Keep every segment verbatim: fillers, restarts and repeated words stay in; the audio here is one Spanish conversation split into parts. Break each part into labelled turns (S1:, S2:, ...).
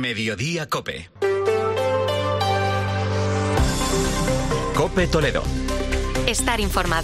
S1: Mediodía COPE. COPE Toledo.
S2: Estar informado.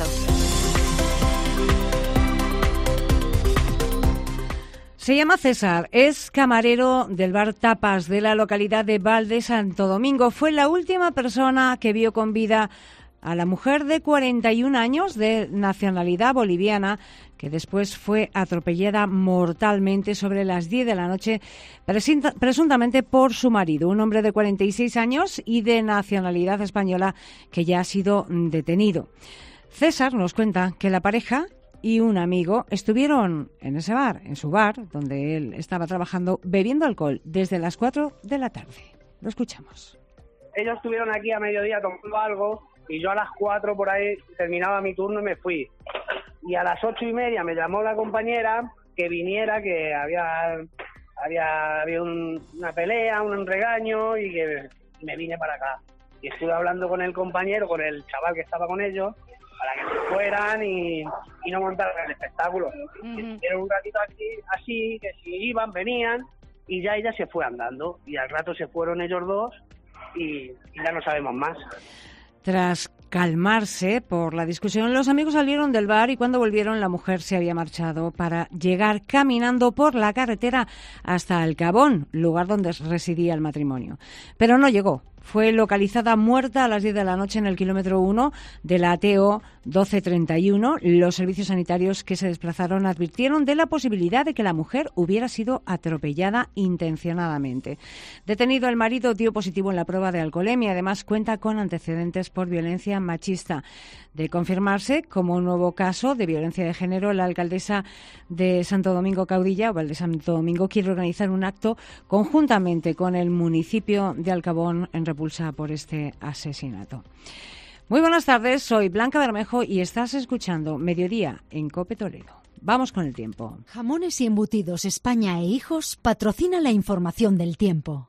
S3: Se llama César, es camarero del bar Tapas de la localidad de Val de Santo Domingo. Fue la última persona que vio con vida a la mujer de cuarenta y un años de nacionalidad boliviana, que después fue atropellada mortalmente sobre las diez de la noche, presuntamente por su marido, un hombre de cuarenta y seis años y de nacionalidad española que ya ha sido detenido. César nos cuenta que la pareja y un amigo estuvieron en ese bar, en su bar, donde él estaba trabajando, bebiendo alcohol desde las cuatro de la tarde. Lo escuchamos.
S4: Ellos estuvieron aquí a mediodía tomando algo y yo a las cuatro por ahí terminaba mi turno y me fui. Y a las ocho y media me llamó la compañera que viniera, que había había, había un, una pelea, un regaño y que me vine para acá. Y estuve hablando con el compañero, con el chaval que estaba con ellos, para que se fueran y, y no montaran el espectáculo. Uh-huh. Estuvieron un ratito aquí, así, que si iban, venían, y ya ella se fue andando. Y al rato se fueron ellos dos y, y ya no sabemos más.
S3: Tras calmarse por la discusión, los amigos salieron del bar y cuando volvieron la mujer se había marchado para llegar caminando por la carretera hasta Alcabón, lugar donde residía el matrimonio. Pero no llegó. Fue localizada muerta a las diez de la noche en el kilómetro uno de la A T O doce treinta y uno. Los servicios sanitarios que se desplazaron advirtieron de la posibilidad de que la mujer hubiera sido atropellada intencionadamente. Detenido el marido dio positivo en la prueba de alcoholemia. Además cuenta con antecedentes por violencia machista. De confirmarse como un nuevo caso de violencia de género, la alcaldesa de Santo Domingo Caudilla, o Val de Santo Domingo, quiere organizar un acto conjuntamente con el municipio de Alcabón en repulsa por este asesinato. Muy buenas tardes, soy Blanca Bermejo y estás escuchando Mediodía en COPE Toledo. Vamos con el tiempo.
S5: Jamones y Embutidos España e Hijos patrocina la información del tiempo.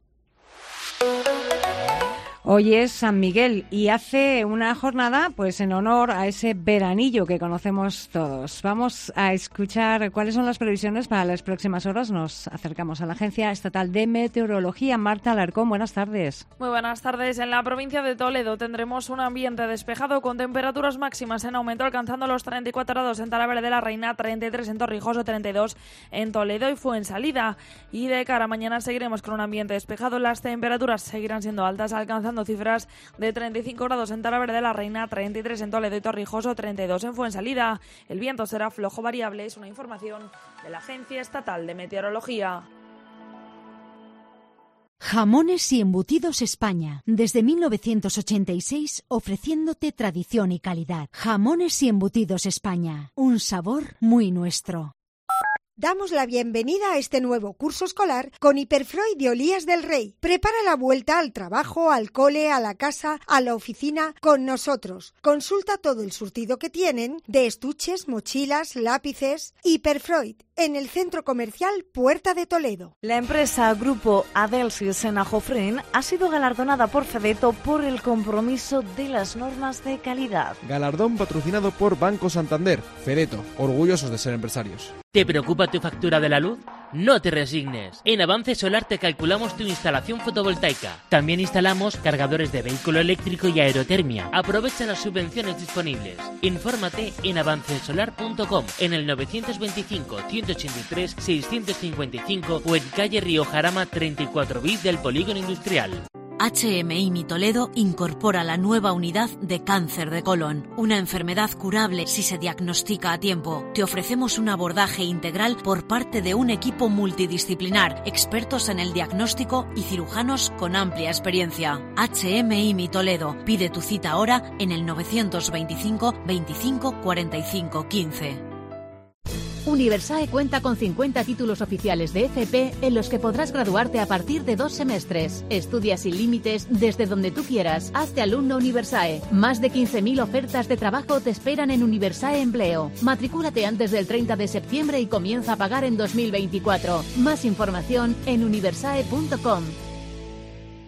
S3: Hoy es San Miguel y hace una jornada pues en honor a ese veranillo que conocemos todos. Vamos a escuchar cuáles son las previsiones para las próximas horas. Nos acercamos a la Agencia Estatal de Meteorología. Marta Alarcón, buenas tardes.
S6: Muy buenas tardes. En la provincia de Toledo tendremos un ambiente despejado con temperaturas máximas en aumento alcanzando los treinta y cuatro grados en Talavera de la Reina, treinta y tres en Torrijos o treinta y dos en Toledo y Fuensalida. Y de cara a mañana seguiremos con un ambiente despejado. Las temperaturas seguirán siendo altas, alcanzando cifras de treinta y cinco grados en Talavera de la Reina, treinta y tres en Toledo y Torrijos, treinta y dos en Fuensalida. El viento será flojo variable, es una información de la Agencia Estatal de Meteorología.
S5: Jamones y Embutidos España, desde mil novecientos ochenta y seis ofreciéndote tradición y calidad. Jamones y Embutidos España, un sabor muy nuestro.
S7: Damos la bienvenida a este nuevo curso escolar con Hiperfreud de Olías del Rey. Prepara la vuelta al trabajo, al cole, a la casa, a la oficina con nosotros. Consulta todo el surtido que tienen de estuches, mochilas, lápices. Hiperfreud, en el Centro Comercial Puerta de Toledo.
S8: La empresa Grupo Adelsis en Ajofren ha sido galardonada por Fedeto por el compromiso de las normas de calidad.
S9: Galardón patrocinado por Banco Santander. Fedeto, orgullosos de ser empresarios.
S10: ¿Te preocupa tu factura de la luz? No te resignes. En Avance Solar te calculamos tu instalación fotovoltaica. También instalamos cargadores de vehículo eléctrico y aerotermia. Aprovecha las subvenciones disponibles. Infórmate en avance solar punto com, en el novecientos veinticinco, ciento ochenta y tres, seiscientos cincuenta y cinco o en calle Río Jarama treinta y cuatro bis del Polígono Industrial.
S5: H M I Toledo incorpora la nueva unidad de cáncer de colon, una enfermedad curable si se diagnostica a tiempo. Te ofrecemos un abordaje integral por parte de un equipo multidisciplinar, expertos en el diagnóstico y cirujanos con amplia experiencia. H M I Toledo. Pide tu cita ahora en el novecientos veinticinco, veinticinco, cuarenta y cinco, quince.
S11: Universae cuenta con cincuenta títulos oficiales de F P en los que podrás graduarte a partir de dos semestres. Estudia sin límites desde donde tú quieras. Hazte alumno Universae. Más de quince mil ofertas de trabajo te esperan en Universae Empleo. Matricúlate antes del treinta de septiembre y comienza a pagar en dos mil veinticuatro. Más información en universae punto com.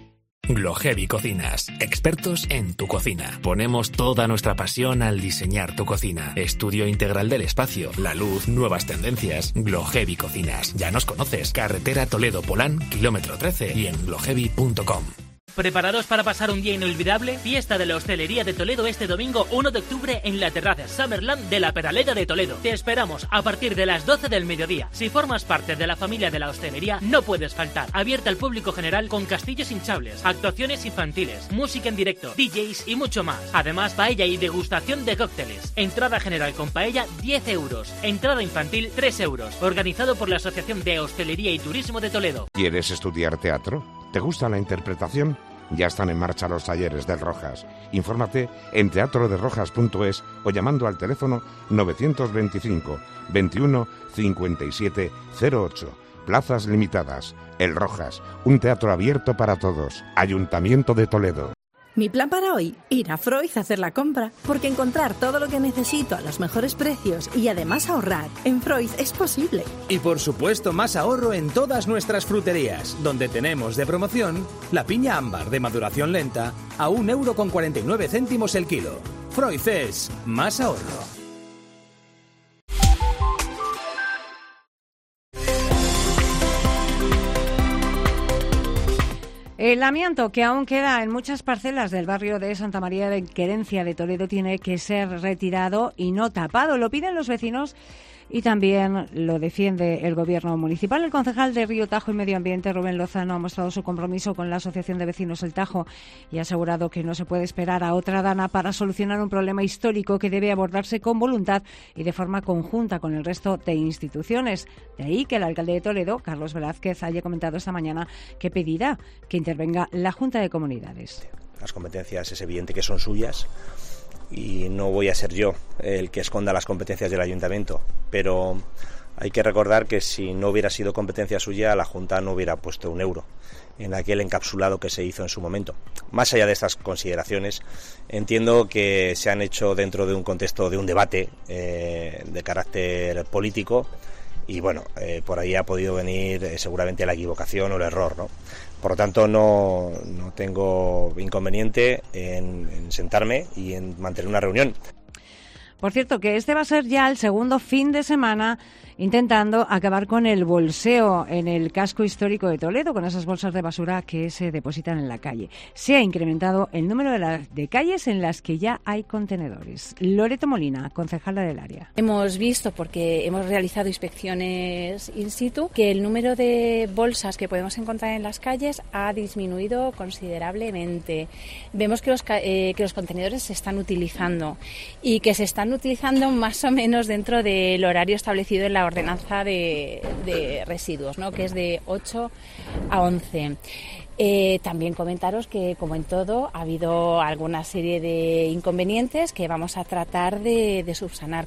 S12: Gloheavy Cocinas, expertos en tu cocina. Ponemos toda nuestra pasión al diseñar tu cocina. Estudio integral del espacio, la luz, nuevas tendencias. Gloheavy Cocinas. Ya nos conoces. Carretera Toledo-Polán, kilómetro trece y en gloheavy punto com.
S10: ¿Preparados para pasar un día inolvidable? Fiesta de la Hostelería de Toledo este domingo uno de octubre en la terraza Summerland de la Peraleda de Toledo. Te esperamos a partir de las doce del mediodía. Si formas parte de la familia de la hostelería, no puedes faltar. Abierta al público general con castillos hinchables, actuaciones infantiles, música en directo, D Js y mucho más. Además, paella y degustación de cócteles. Entrada general con paella, diez euros. Entrada infantil, tres euros. Organizado por la Asociación de Hostelería y Turismo de Toledo.
S13: ¿Quieres estudiar teatro? ¿Te gusta la interpretación? Ya están en marcha los talleres del Rojas. Infórmate en teatro de rojas punto es o llamando al teléfono novecientos veinticinco, veintiuno, cincuenta y siete, cero ocho. Plazas limitadas. El Rojas, un teatro abierto para todos. Ayuntamiento de Toledo.
S14: Mi plan para hoy, ir a Freud a hacer la compra, porque encontrar todo lo que necesito a los mejores precios y además ahorrar en Freud es posible.
S15: Y por supuesto más ahorro en todas nuestras fruterías, donde tenemos de promoción la piña ámbar de maduración lenta a un euro con cuarenta y nueve céntimos el kilo. Freud es más ahorro.
S3: El amianto que aún queda en muchas parcelas del barrio de Santa María de Querencia de Toledo tiene que ser retirado y no tapado. Lo piden los vecinos y también lo defiende el gobierno municipal. El concejal de Río Tajo y Medio Ambiente, Rubén Lozano, ha mostrado su compromiso con la Asociación de Vecinos El Tajo y ha asegurado que no se puede esperar a otra dana para solucionar un problema histórico que debe abordarse con voluntad y de forma conjunta con el resto de instituciones. De ahí que el alcalde de Toledo, Carlos Velázquez, haya comentado esta mañana que pedirá que intervenga la Junta de Comunidades.
S16: Las competencias es evidente que son suyas y no voy a ser yo el que esconda las competencias del ayuntamiento, pero hay que recordar que si no hubiera sido competencia suya, la Junta no hubiera puesto un euro en aquel encapsulado que se hizo en su momento. Más allá de estas consideraciones, entiendo que se han hecho dentro de un contexto de un debate eh, de carácter político y bueno, eh, por ahí ha podido venir eh, seguramente la equivocación o el error, ¿no? Por lo tanto, no, no tengo inconveniente en, en sentarme y en mantener una reunión.
S3: Por cierto, que este va a ser ya el segundo fin de semana intentando acabar con el bolseo en el casco histórico de Toledo, con esas bolsas de basura que se depositan en la calle. Se ha incrementado el número de, la, de calles en las que ya hay contenedores. Loreto Molina, concejala del área.
S17: Hemos visto, porque hemos realizado inspecciones in situ, que el número de bolsas que podemos encontrar en las calles ha disminuido considerablemente. Vemos que los, eh, que los contenedores se están utilizando y que se están utilizando más o menos dentro del horario establecido en la ordenanza de, de residuos, ¿no? Que es de ocho a once. Eh, también comentaros que, como en todo, ha habido alguna serie de inconvenientes que vamos a tratar de, de subsanar.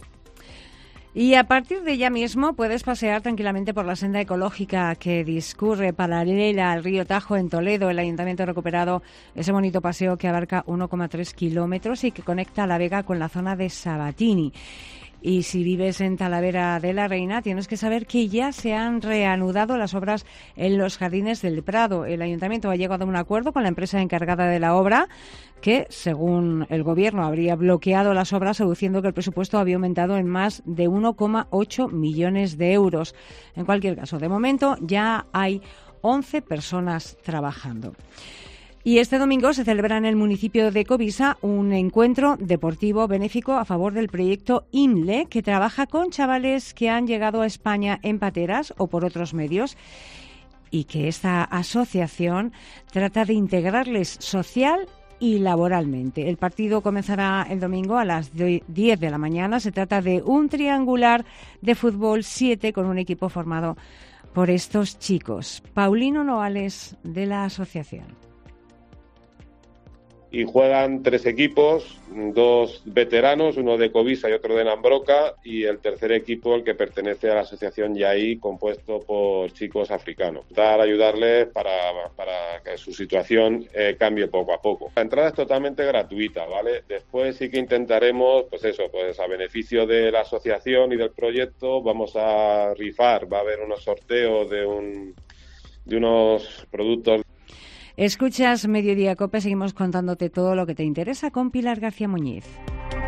S3: Y a partir de ya mismo puedes pasear tranquilamente por la senda ecológica que discurre paralela al río Tajo en Toledo. El Ayuntamiento ha recuperado ese bonito paseo que abarca uno coma tres kilómetros y que conecta La Vega con la zona de Sabatini. Y si vives en Talavera de la Reina, tienes que saber que ya se han reanudado las obras en los jardines del Prado. El Ayuntamiento ha llegado a un acuerdo con la empresa encargada de la obra, que, según el Gobierno, habría bloqueado las obras, aduciendo que el presupuesto había aumentado en más de uno coma ocho millones de euros. En cualquier caso, de momento ya hay once personas trabajando. Y este domingo se celebra en el municipio de Covisa un encuentro deportivo benéfico a favor del proyecto I M L E, que trabaja con chavales que han llegado a España en pateras o por otros medios, y que esta asociación trata de integrarles social y laboralmente. El partido comenzará el domingo a las diez de la mañana. Se trata de un triangular de fútbol siete con un equipo formado por estos chicos. Paulino Noales, de la asociación.
S18: Y juegan tres equipos, dos veteranos, uno de Covisa y otro de Nambroca, y el tercer equipo, el que pertenece a la asociación Yaí, compuesto por chicos africanos. Dar ayudarles para, para que su situación eh, cambie poco a poco. La entrada es totalmente gratuita, ¿vale? Después sí que intentaremos, pues eso, pues a beneficio de la asociación y del proyecto, vamos a rifar, va a haber unos sorteos de un de unos productos.
S3: Escuchas Mediodía Cope, seguimos contándote todo lo que te interesa con Pilar García Muñiz.